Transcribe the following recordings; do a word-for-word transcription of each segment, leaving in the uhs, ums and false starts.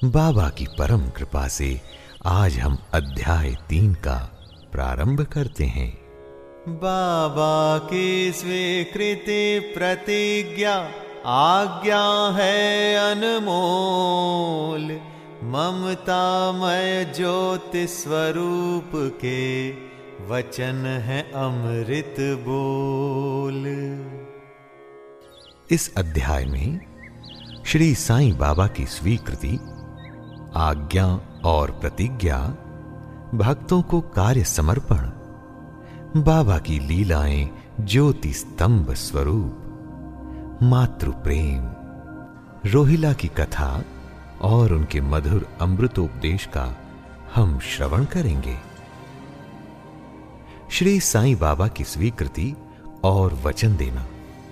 बाबा की परम कृपा से आज हम अध्याय तीन का प्रारंभ करते हैं। बाबा की स्वीकृति प्रतिज्ञा आज्ञा है अनमोल, ममतामय ज्योति स्वरूप के वचन है अमृत बोल। इस अध्याय में श्री साईं बाबा की स्वीकृति, आज्ञा और प्रतिज्ञा, भक्तों को कार्य समर्पण, बाबा की लीलाएं ज्योति स्तंभ स्वरूप, मातृ प्रेम, रोहिला की कथा और उनके मधुर अमृतोपदेश का हम श्रवण करेंगे। श्री साईं बाबा की स्वीकृति और वचन देना।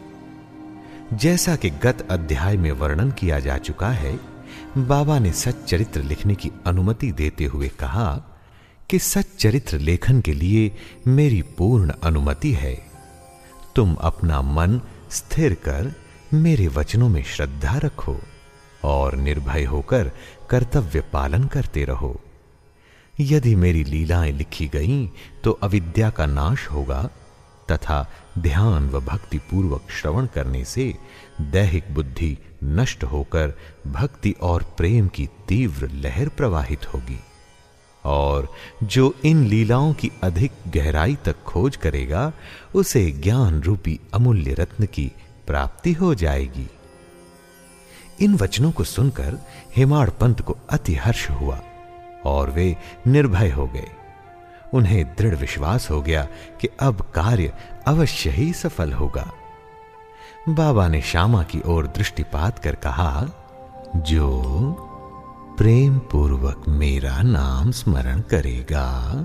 जैसा कि गत अध्याय में वर्णन किया जा चुका है, बाबा ने सच्चरित्र लिखने की अनुमति देते हुए कहा कि सच्चरित्र लेखन के लिए मेरी पूर्ण अनुमति है। तुम अपना मन स्थिर कर मेरे वचनों में श्रद्धा रखो और निर्भय होकर कर्तव्य पालन करते रहो। यदि मेरी लीलाएं लिखी गईं तो अविद्या का नाश होगा तथा ध्यान व भक्ति पूर्वक श्रवण करने से दैहिक बुद्धि नष्ट होकर भक्ति और प्रेम की तीव्र लहर प्रवाहित होगी और जो इन लीलाओं की अधिक गहराई तक खोज करेगा उसे ज्ञान रूपी अमूल्य रत्न की प्राप्ति हो जाएगी। इन वचनों को सुनकर हेमाड़ पंत को अति हर्ष हुआ और वे निर्भय हो गए। उन्हें दृढ़ विश्वास हो गया कि अब कार्य अवश्य ही सफल होगा। बाबा ने श्यामा की ओर दृष्टिपात कर कहा, जो प्रेम पूर्वक मेरा नाम स्मरण करेगा,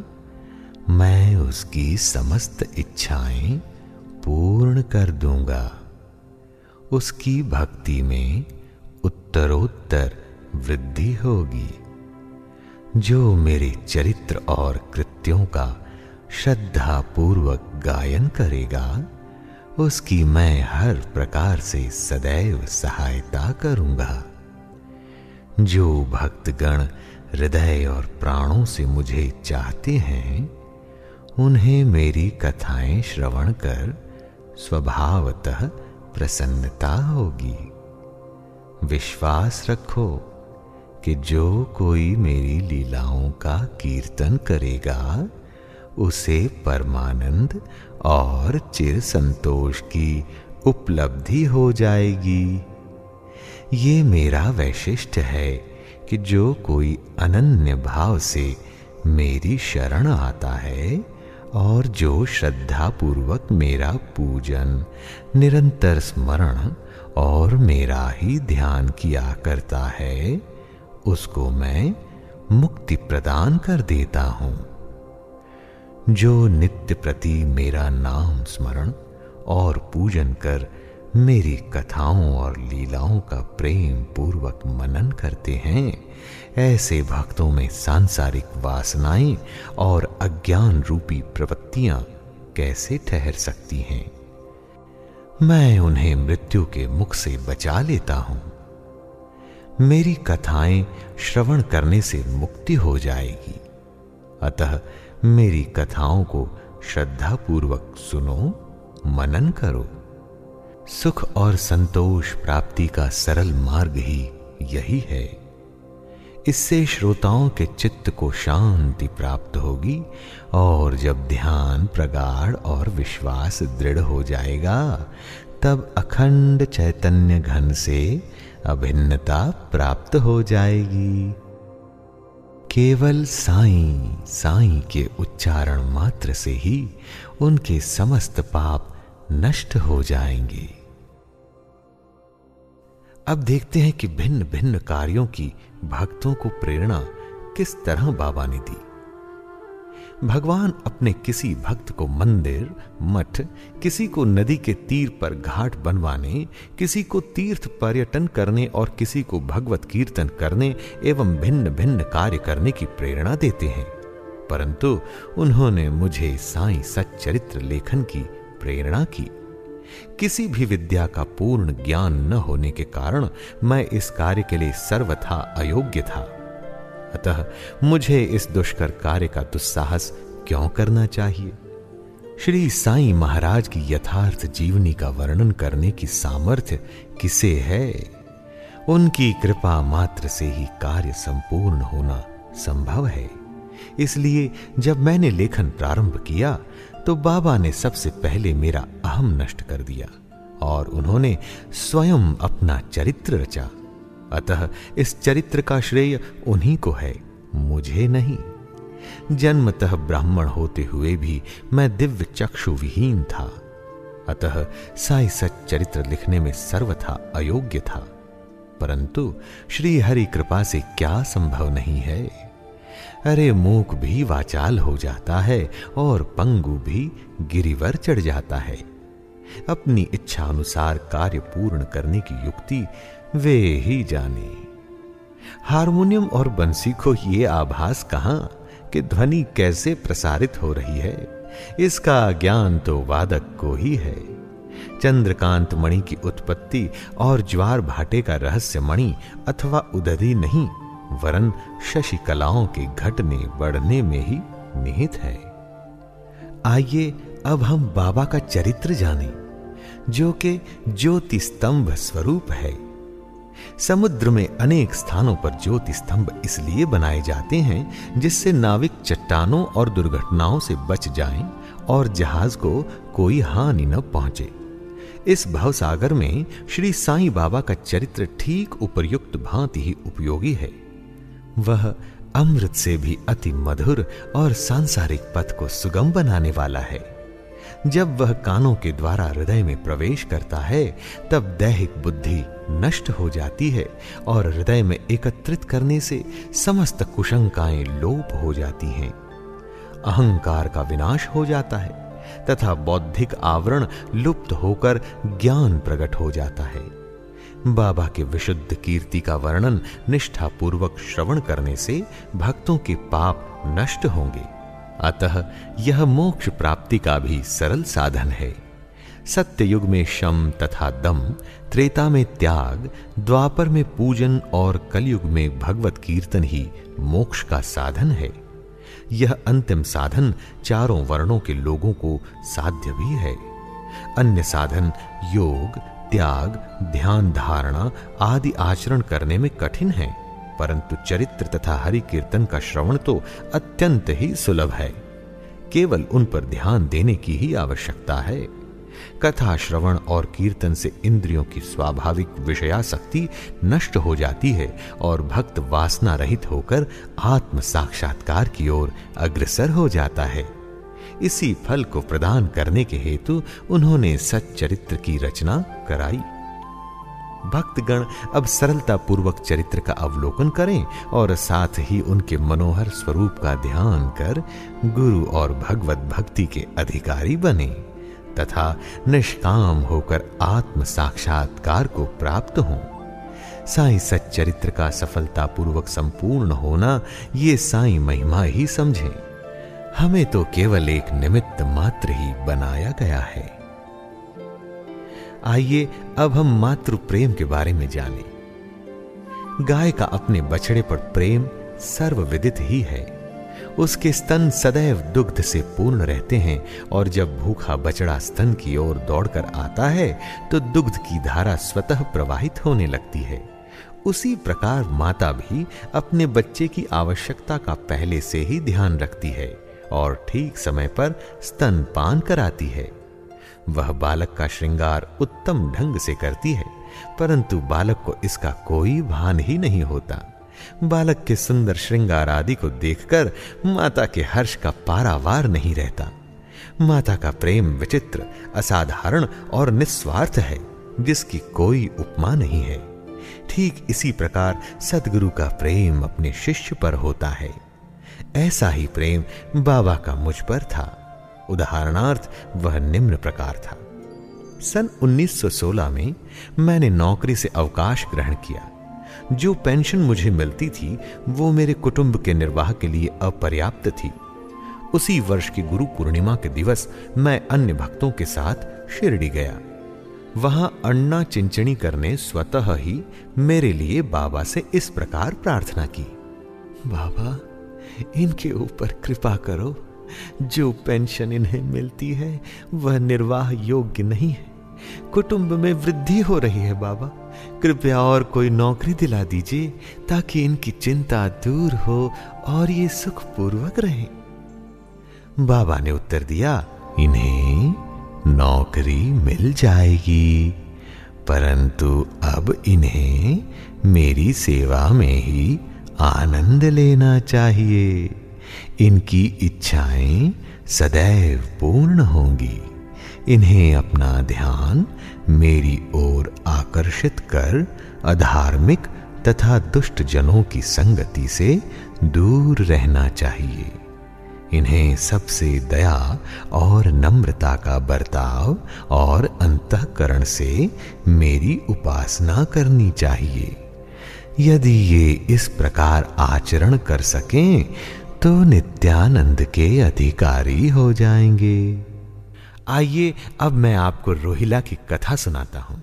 मैं उसकी समस्त इच्छाएं पूर्ण कर दूंगा। उसकी भक्ति में उत्तरोत्तर वृद्धि होगी। जो मेरे चरित्र और कृत्यों का श्रद्धा पूर्वक गायन करेगा, उसकी मैं हर प्रकार से सदैव सहायता करूंगा। जो भक्तगण हृदय और प्राणों से मुझे चाहते हैं, उन्हें मेरी कथाएं श्रवण कर स्वभावतः प्रसन्नता होगी। विश्वास रखो कि जो कोई मेरी लीलाओं का कीर्तन करेगा, उसे परमानंद और चिर संतोष की उपलब्धि हो जाएगी। ये मेरा वैशिष्ट्य है कि जो कोई अनन्य भाव से मेरी शरण आता है और जो श्रद्धा पूर्वक मेरा पूजन, निरंतर स्मरण और मेरा ही ध्यान किया करता है, उसको मैं मुक्ति प्रदान कर देता हूं। जो नित्य प्रति मेरा नाम स्मरण और पूजन कर मेरी कथाओं और लीलाओं का प्रेम पूर्वक मनन करते हैं, ऐसे भक्तों में सांसारिक वासनाएं और अज्ञान रूपी प्रवृत्तियां कैसे ठहर सकती हैं। मैं उन्हें मृत्यु के मुख से बचा लेता हूं। मेरी कथाएं श्रवण करने से मुक्ति हो जाएगी। अतः मेरी कथाओं को श्रद्धा पूर्वक सुनो, मनन करो। सुख और संतोष प्राप्ति का सरल मार्ग ही यही है। इससे श्रोताओं के चित्त को शांति प्राप्त होगी और जब ध्यान प्रगाढ़ और विश्वास दृढ़ हो जाएगा, तब अखंड चैतन्य घन से अभिन्नता प्राप्त हो जाएगी। केवल साईं साईं के उच्चारण मात्र से ही उनके समस्त पाप नष्ट हो जाएंगे। अब देखते हैं कि भिन्न भिन्न कार्यों की भक्तों को प्रेरणा किस तरह बाबा ने दी। भगवान अपने किसी भक्त को मंदिर, मठ, किसी को नदी के तीर पर घाट बनवाने, किसी को तीर्थ पर्यटन करने और किसी को भगवत कीर्तन करने एवं भिन्न भिन्न कार्य करने की प्रेरणा देते हैं, परंतु उन्होंने मुझे साईं सच्चरित्र लेखन की प्रेरणा की। किसी भी विद्या का पूर्ण ज्ञान न होने के कारण मैं इस कार्य के लिए सर्वथा अयोग्य था। अतः मुझे इस दुष्कर कार्य का दुस्साहस क्यों करना चाहिए? श्री साईं महाराज की यथार्थ जीवनी का वर्णन करने की सामर्थ्य किसे है? उनकी कृपा मात्र से ही कार्य संपूर्ण होना संभव है। इसलिए जब मैंने लेखन प्रारंभ किया तो बाबा ने सबसे पहले मेरा अहम नष्ट कर दिया और उन्होंने स्वयं अपना चरित्र रचा। अतः इस चरित्र का श्रेय उन्हीं को है, मुझे नहीं। जन्मतः ब्राह्मण होते हुए भी मैं दिव्य चक्षु विहीन था। अतः साई सच्चरित्र लिखने में सर्वथा अयोग्य था। परंतु श्री हरि कृपा से क्या संभव नहीं है? अरे मूक भी वाचाल हो जाता है और पंगु भी गिरिवर चढ़ जाता है। अपनी इच्छा अनुसार कार्य पूर्ण करने की युक्ति वे ही जाने। हारमोनियम और बंसी को ये आभास कहां कि ध्वनि कैसे प्रसारित हो रही है, इसका ज्ञान तो वादक को ही है। चंद्रकांत मणि की उत्पत्ति और ज्वार भाटे का रहस्य मणि अथवा उदधि नहीं, वरन शशि कलाओं के घटने बढ़ने में ही निहित है। आइए अब हम बाबा का चरित्र जानें, जो कि ज्योति स्तंभ स्वरूप है। समुद्र में अनेक स्थानों पर ज्योति स्तंभ इसलिए बनाए जाते हैं जिससे नाविक चट्टानों और दुर्घटनाओं से बच जाएं और जहाज को कोई हानि न पहुंचे। इस भवसागर में श्री साईं बाबा का चरित्र ठीक उपर्युक्त भांति ही उपयोगी है। वह अमृत से भी अति मधुर और सांसारिक पथ को सुगम बनाने वाला है। जब वह कानों के द्वारा हृदय में प्रवेश करता है तब दैहिक बुद्धि नष्ट हो जाती है और हृदय में एकत्रित करने से समस्त कुशंकाएं लोप हो जाती हैं। अहंकार का विनाश हो जाता है तथा बौद्धिक आवरण लुप्त होकर ज्ञान प्रकट हो जाता है। बाबा के विशुद्ध कीर्ति का वर्णन निष्ठापूर्वक श्रवण करने से भक्तों के पाप नष्ट होंगे। अतः यह मोक्ष प्राप्ति का भी सरल साधन है। सत्य युग में शम तथा दम, त्रेता में त्याग, द्वापर में पूजन और कलयुग में भगवत कीर्तन ही मोक्ष का साधन है। यह अंतिम साधन चारों वर्णों के लोगों को साध्य भी है। अन्य साधन योग, त्याग, ध्यान धारणा आदि आचरण करने में कठिन है, परंतु चरित्र तथा हरि कीर्तन का श्रवण तो अत्यंत ही सुलभ है। केवल उन पर ध्यान देने की ही आवश्यकता है। कथा श्रवण और कीर्तन से इंद्रियों की स्वाभाविक विषयासक्ति नष्ट हो जाती है और भक्त वासना रहित होकर आत्म साक्षात्कार की ओर अग्रसर हो जाता है। इसी फल को प्रदान करने के हेतु उन्होंने सच्चरित्र की रचना कराई। भक्तगण अब सरलता पूर्वक चरित्र का अवलोकन करें और साथ ही उनके मनोहर स्वरूप का ध्यान कर गुरु और भगवत भक्ति के अधिकारी बने तथा निष्काम होकर आत्म साक्षात्कार को प्राप्त हों। साईं सच्चरित्र का सफलता पूर्वक संपूर्ण होना ये साईं महिमा ही समझें। हमें तो केवल एक निमित्त मात्र ही बनाया गया है। आइए अब हम मातृ प्रेम के बारे में जानें। गाय का अपने बछड़े पर प्रेम सर्वविदित ही है। उसके स्तन सदैव दुग्ध से पूर्ण रहते हैं और जब भूखा बछड़ा स्तन की ओर दौड़कर आता है तो दुग्ध की धारा स्वतः प्रवाहित होने लगती है। उसी प्रकार माता भी अपने बच्चे की आवश्यकता का पहले से ही ध्यान रखती है और ठीक समय पर स्तनपान कराती है। वह बालक का श्रृंगार उत्तम ढंग से करती है, परंतु बालक को इसका कोई भान ही नहीं होता। बालक के सुंदर श्रृंगार आदि को देखकर माता के हर्ष का पारावार नहीं रहता। माता का प्रेम विचित्र, असाधारण और निस्वार्थ है, जिसकी कोई उपमा नहीं है। ठीक इसी प्रकार सद्गुरु का प्रेम अपने शिष्य पर होता है। ऐसा ही प्रेम बाबा का मुझ पर था। उदाहरणार्थ वह निम्न प्रकार था। सन उन्नीस सौ सोलह में मैंने नौकरी से अवकाश ग्रहण किया। जो पेंशन मुझे मिलती थी वो मेरे कुटुंब के निर्वाह के लिए अपर्याप्त थी। उसी वर्ष की गुरु पूर्णिमा के दिवस मैं अन्य भक्तों के साथ शिरडी गया। वहां अन्ना चिंचणी करने स्वतः ही मेरे लिए बाबा से इस प्रकार प्रार्थना की, बाबा इनके ऊपर कृपा करो, जो पेंशन इन्हें मिलती है वह निर्वाह योग्य नहीं है, कुटुंब में वृद्धि हो रही है बाबा, कृपया और कोई नौकरी दिला दीजिए ताकि इनकी चिंता दूर हो और ये सुखपूर्वक रहें। बाबा ने उत्तर दिया, इन्हें नौकरी मिल जाएगी, परंतु अब इन्हें मेरी सेवा में ही आनंद लेना चाहिए। इनकी इच्छाएं सदैव पूर्ण होंगी। इन्हें अपना ध्यान मेरी ओर आकर्षित कर अधार्मिक तथा दुष्ट जनों की संगति से दूर रहना चाहिए। इन्हें सबसे दया और नम्रता का बर्ताव और अंतःकरण से मेरी उपासना करनी चाहिए। यदि ये इस प्रकार आचरण कर सकें तो नित्यानंद के अधिकारी हो जाएंगे। आइए अब मैं आपको रोहिला की कथा सुनाता हूं।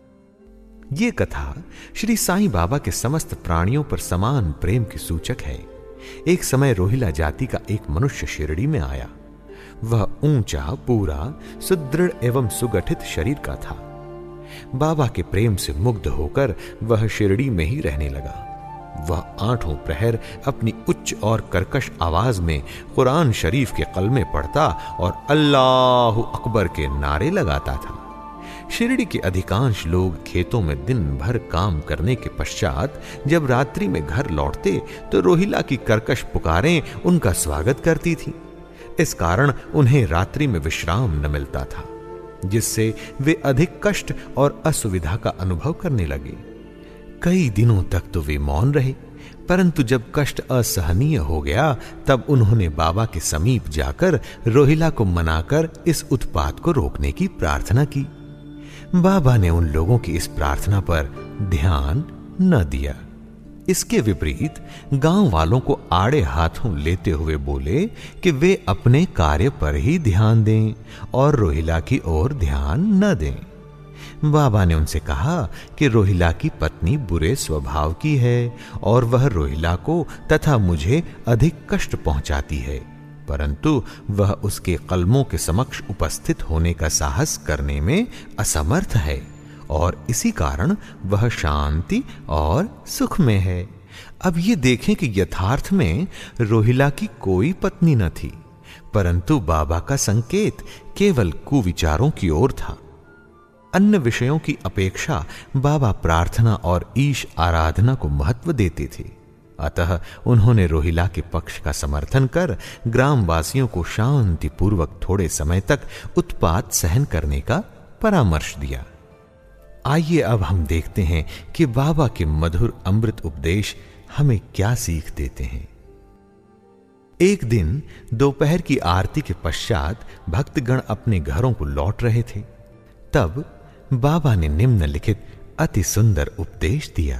ये कथा श्री साईं बाबा के समस्त प्राणियों पर समान प्रेम की सूचक है। एक समय रोहिला जाति का एक मनुष्य शिरडी में आया। वह ऊंचा, पूरा, सुदृढ़ एवं सुगठित शरीर का था। बाबा के प्रेम से मुग्ध होकर वह शिरडी में ही रहने लगा। वह आठों प्रहर अपनी उच्च और कर्कश आवाज में कुरान शरीफ के कलमे पढ़ता और अल्लाहु अकबर के नारे लगाता था। शिरडी के अधिकांश लोग खेतों में दिन भर काम करने के पश्चात जब रात्रि में घर लौटते तो रोहिला की कर्कश पुकारें उनका स्वागत करती थी। इस कारण उन्हें रात्रि में विश्राम न मिलता था, जिससे वे अधिक कष्ट और असुविधा का अनुभव करने लगे। कई दिनों तक तो वे मौन रहे, परंतु जब कष्ट असहनीय हो गया तब उन्होंने बाबा के समीप जाकर रोहिला को मनाकर इस उत्पात को रोकने की प्रार्थना की। बाबा ने उन लोगों की इस प्रार्थना पर ध्यान न दिया। इसके विपरीत गांव वालों को आड़े हाथों लेते हुए बोले कि वे अपने कार्य पर ही ध्यान दें और रोहिला की ओर ध्यान न दें। बाबा ने उनसे कहा कि रोहिला की पत्नी बुरे स्वभाव की है और वह रोहिला को तथा मुझे अधिक कष्ट पहुंचाती है, परंतु वह उसके कलमों के समक्ष उपस्थित होने का साहस करने में असमर्थ है और इसी कारण वह शांति और सुख में है। अब ये देखें कि यथार्थ में रोहिला की कोई पत्नी न थी, परंतु बाबा का संकेत केवल कुविचारों की ओर था। अन्य विषयों की अपेक्षा बाबा प्रार्थना और ईश आराधना को महत्व देते थे। अतः उन्होंने रोहिला के पक्ष का समर्थन कर ग्रामवासियों को शांति पूर्वक थोड़े समय तक उत्पात सहन करने का परामर्श दिया। आइए अब हम देखते हैं कि बाबा के मधुर अमृत उपदेश हमें क्या सीख देते हैं। एक दिन दोपहर की आरती के पश्चात भक्तगण अपने घरों को लौट रहे थे। तब बाबा ने निम्नलिखित अति सुंदर उपदेश दिया।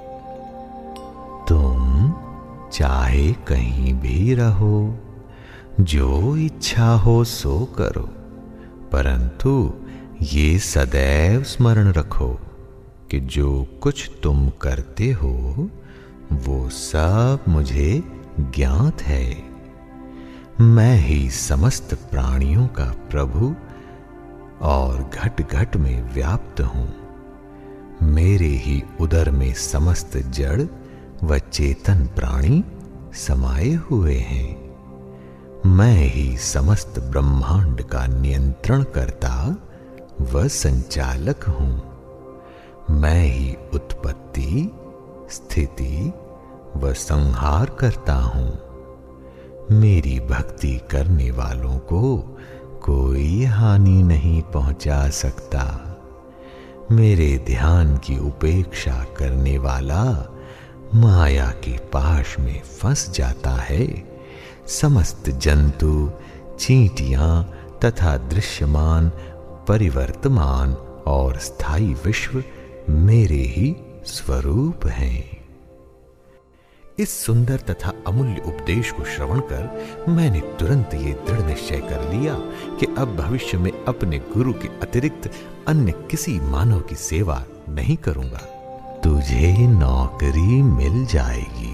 तुम चाहे कहीं भी रहो, जो इच्छा हो सो करो, परंतु ये सदैव स्मरण रखो कि जो कुछ तुम करते हो वो सब मुझे ज्ञात है। मैं ही समस्त प्राणियों का प्रभु और घट घट में व्याप्त हूं। मेरे ही उदर में समस्त जड़ व चेतन प्राणी समाये हुए हैं। मैं ही समस्त ब्रह्मांड का नियंत्रण करता व संचालक हूं। मैं ही उत्पत्ति, स्थिति व संहार करता हूं। मेरी भक्ति करने वालों को कोई हानि नहीं पहुंचा सकता। मेरे ध्यान की उपेक्षा करने वाला माया के पाश में फंस जाता है। समस्त जंतु, चींटियां तथा दृश्यमान, परिवर्तमान और स्थायी विश्व मेरे ही स्वरूप हैं। इस सुंदर तथा अमूल्य उपदेश को श्रवण कर मैंने तुरंत ये दृढ़ निश्चय कर लिया कि अब भविष्य में अपने गुरु के अतिरिक्त अन्य किसी मानव की सेवा नहीं करूंगा। तुझे नौकरी मिल जाएगी।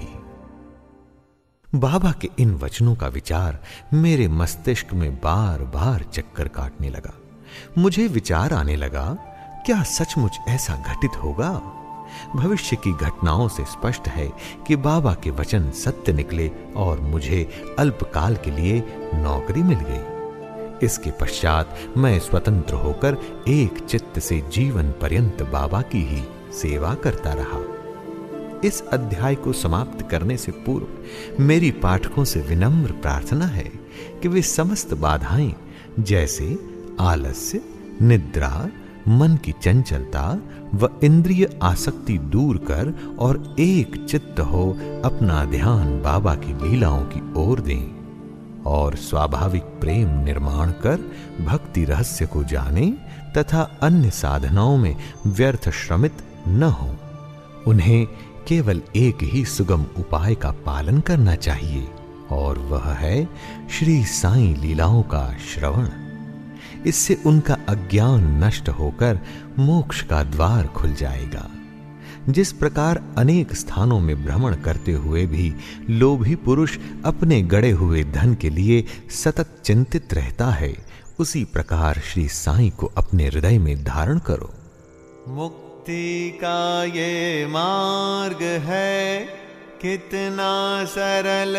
बाबा के इन वचनों का विचार मेरे मस्तिष्क में बार बार चक्कर काटने लगा। मुझे विचार आने लगा, क्या सचमुच ऐसा घटित होगा? भविष्य की घटनाओं से स्पष्ट है कि बाबा के वचन सत्य निकले और मुझे अल्पकाल के लिए नौकरी मिल गई। इसके पश्चात मैं स्वतंत्र होकर एक चित्त से जीवन पर्यंत बाबा की ही सेवा करता रहा। इस अध्याय को समाप्त करने से पूर्व मेरी पाठकों से विनम्र प्रार्थना है कि वे समस्त बाधाएं जैसे आलस्य, निद्रा, मन की चंचलता व इंद्रिय आसक्ति दूर कर और एक चित्त हो अपना ध्यान बाबा की लीलाओं की ओर दें और स्वाभाविक प्रेम निर्माण कर भक्ति रहस्य को जाने तथा अन्य साधनाओं में व्यर्थ श्रमित न हो। उन्हें केवल एक ही सुगम उपाय का पालन करना चाहिए और वह है श्री साईं लीलाओं का श्रवण। इससे उनका अज्ञान नष्ट होकर मोक्ष का द्वार खुल जाएगा। जिस प्रकार अनेक स्थानों में भ्रमण करते हुए भी लोभी पुरुष अपने गड़े हुए धन के लिए सतत चिंतित रहता है, उसी प्रकार श्री साईं को अपने हृदय में धारण करो। मुक्ति का ये मार्ग है कितना सरल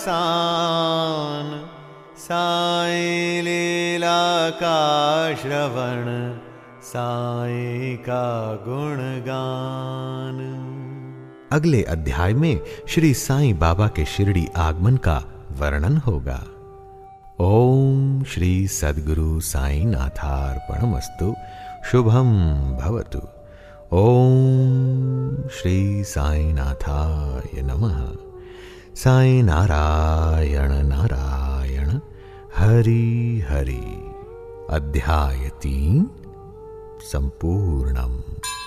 आसान, साईं लीला का श्रवण, साईं का गुणगान। अगले अध्याय में श्री साईं बाबा के शिरडी आगमन का वर्णन होगा। ओम श्री सद्गुरु साईं नाथार्पणमस्तु। शुभम भवतु। ओम श्री साईं नाथाय नमः। साईं नारायण नारायण हरि हरि। अध्याय तीन संपूर्णम।